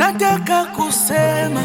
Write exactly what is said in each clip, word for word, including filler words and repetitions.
Nataka kusema,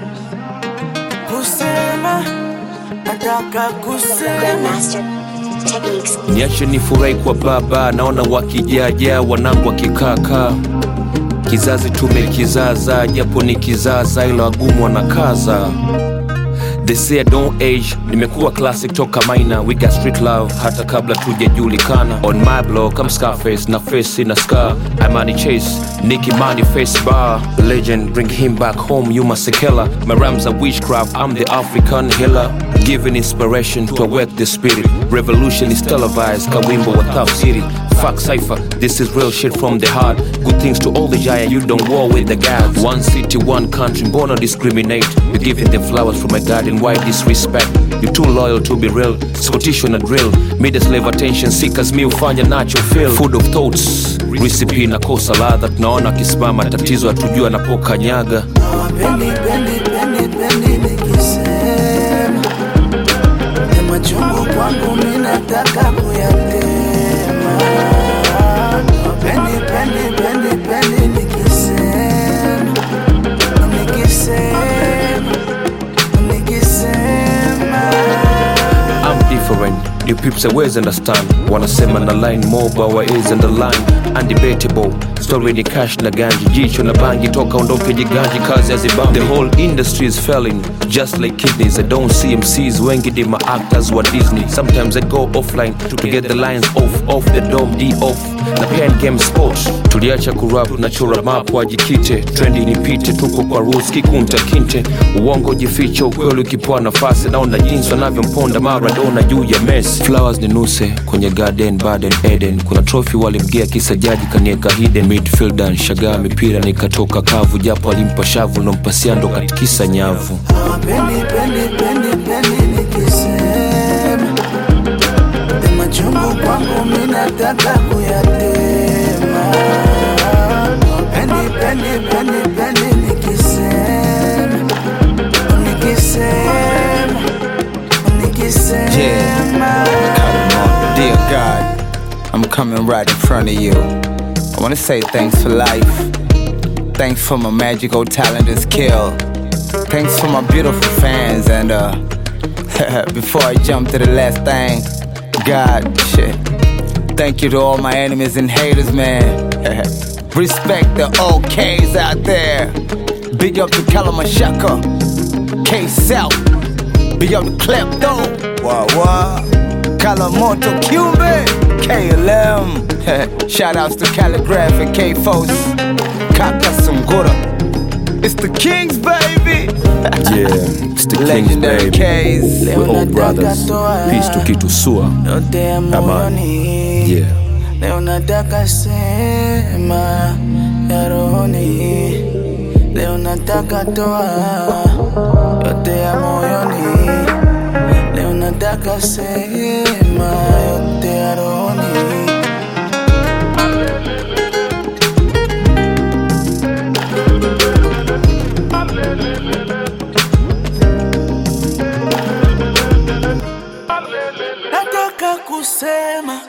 kusema, nataka kusema. Niache nifurahi kwa baba, naona wakijaja wanangu wakikaka. Kizazi tumekizaza, japo ni kizaza ila wagumu wanakaza. They say I don't age, nimekuwa classic toka minor. We got street love, hata kabla tujajulikana. On my block, I'm Scarface, na face in a scar. I'm Money Chase, Nicki Money face bar. Legend, bring him back home, you must killer. My rhymes are witchcraft, I'm the African healer. Giving inspiration to awake the spirit. Revolution is televised, Kawimbo wa Tough City. Fuck cypher, this is real shit from the heart. Good things to all the giant, you don't war with the gods. One city, one country, born to discriminate. You're giving them flowers from a garden, why disrespect? You're too loyal to be real, Scottish on a drill. Made a slave attention seekers, mi ufanya nacho feel. Food of thoughts, recipe na kosa ladha. Tunaona kisimama tatizo atujua napoka nyaga. Bendi, bendi, bendi, bendi, nikisema Tema chungu kwangu minataka kuyatema. Bendi, bendi, bendi, bendi, nikisema Nikisema Nikisema I'm different, you peeps always understand. Wanasema na line moba wa is and the line undebatable. Story ni cash na ganji, jicho na bangi toka ondoke jiganji kazi azibambi. The whole industry is failing, just like kidneys. I don't see M Cs, wengi di ma actors wa Disney. Sometimes I go offline to get the lines off, off the dome, D off. Na pen game sports, tuliacha kurap na chora map wajikite. Trendi nipite, tuko kwa rules kikunta kinte. Uongo jifiche, ukweli ukipoa nafasi. Naona jinsi wanavyomponda Maradona juu ya Messi. Flowers ni nuse, kwenye garden, Baden, Eden. Kuna trophy walimgea kisa jaji kanieka hidden. Midfielder nshagaa mipira nikatoka kavu. Japo alimpa shavu nompasia ndo katikisa nyavu. Bendi, bendi, bendi, bendi, nikisema Tema chungu kwangu minataka kuyatema. Bendi, bendi, bendi, bendi, nikisema Nikisema Nikisema Yeah. Dear God, I'm coming right in front of you. I wanna say thanks for life. Thanks for my magical talent is kill. Thanks for my beautiful fans. And uh before I jump to the last thing, God, shit, thank you to all my enemies and haters, man. Respect the O Ks out there. Big up to Kalamashaka, K-South. Big up to Klepto, Wah Wah, Kalamoto, Cube, K L M. Shoutouts to Calligraph and K-Fos, Kaka Sungura. It's the Kings, baby. Yeah, it's the Kings, baby. K's. We're all brothers. Peace to Kitu Sua. Aman. Yeah. Leo nataka sema ya rohoni. Leo nataka toa yote ya moyoni. Leo nataka sema yote ya rohoni. Nataka kusema